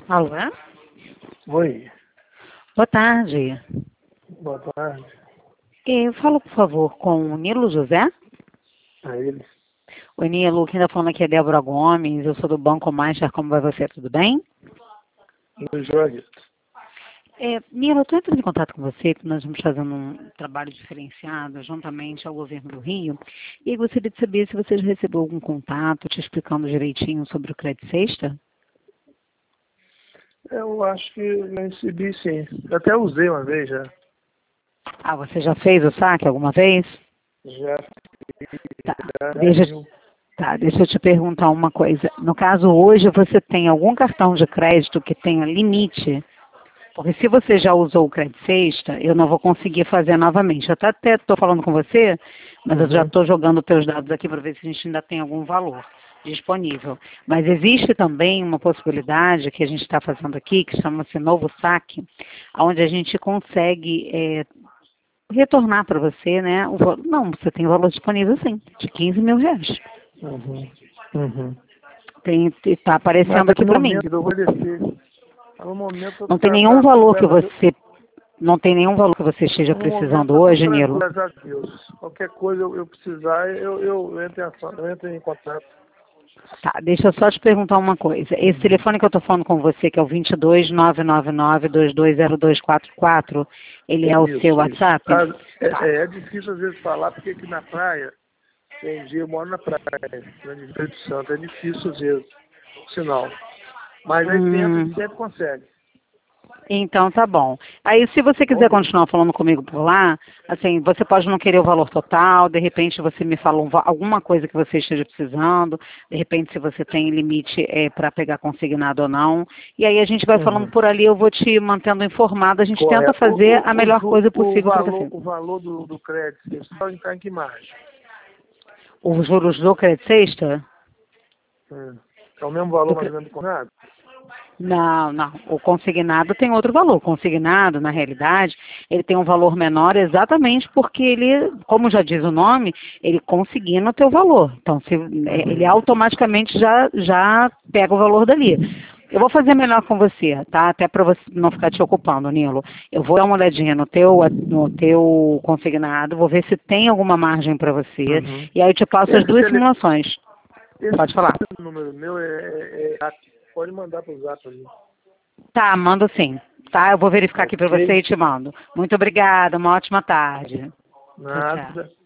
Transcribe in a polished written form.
Alô? Oi, Boa tarde. boa tarde. Fala, por favor, com o Nilo José. A ele. Oi, Nilo, quem está falando aqui é Débora Gomes, eu sou do Banco Master, como vai você? Tudo bem? No Jorge. Nilo, eu estou entrando em contato com você, porque nós vamos fazendo um trabalho diferenciado juntamente ao governo do Rio, e aí gostaria de saber se você já recebeu algum contato te explicando direitinho sobre o Crédito Sexta. Eu acho que eu recebi sim. Eu até usei uma vez já. Ah, você já fez o saque alguma vez? Já Tá, fiz. deixa eu te perguntar uma coisa. No caso, hoje você tem algum cartão de crédito que tenha limite? Porque se você já usou o Crédito Sexta, eu não vou conseguir fazer novamente. Eu até estou falando com você, mas eu já Uhum. estou jogando os teus dados aqui para ver se a gente ainda tem algum valor disponível. Mas existe também uma possibilidade que a gente está fazendo aqui, que chama-se Novo Saque, onde a gente consegue retornar para você, né? Não, você tem valor disponível sim, de R$ 15.000. Uhum. Uhum. Está Mas aparecendo aqui no para mim. momento eu vou descer. No momento Não tem nenhum tá valor que tranquilo. você Não tem nenhum valor que você esteja No momento precisando eu tô hoje, tranquilo, Nilo? graças a Deus. Qualquer coisa eu precisar, eu entro em ação, eu entro em contato. Tá, deixa eu só te perguntar uma coisa. Esse telefone que eu estou falando com você, que é o 22 999-220244, ele é o seu Isso, isso. WhatsApp? Tá. É difícil às vezes falar, porque aqui na praia, tem dia eu moro na praia, né, de Espírito Santo, é difícil às vezes, sinal. Mas aí tenta, a Hum, gente sempre consegue. então tá bom. Aí se você quiser Bom, continuar falando comigo por lá, assim, você pode não querer o valor total, de repente você me fala alguma coisa que você esteja precisando, de repente se você tem limite para pegar consignado ou não, e aí a gente vai falando uhum. por ali, eu vou te mantendo informado, a gente tenta Correto. fazer a melhor coisa O possível para valor, você. o valor do crédito, você só entrar em que margem? Os juros do Crédito Sexta? É o mesmo valor Do mais cre- ou menos do contrato? Não, não. O consignado tem outro valor. O consignado, na realidade, ele tem um valor menor exatamente porque ele, como já diz o nome, ele consigna o teu valor. Então, ele Uhum. automaticamente já pega o valor dali. Eu vou fazer melhor com você, tá? Até para você não ficar te ocupando, Nilo. Eu vou dar uma olhadinha no teu consignado, vou ver se tem alguma margem para você, Uhum. e aí eu te passo as Esse, duas tele, simulações. Pode esse falar. número meu pode mandar para o zap ali. Tá, mando sim. Tá, eu vou verificar aqui para você Ok? e te mando. Muito obrigada, uma ótima tarde. Tchau, tchau. Nada.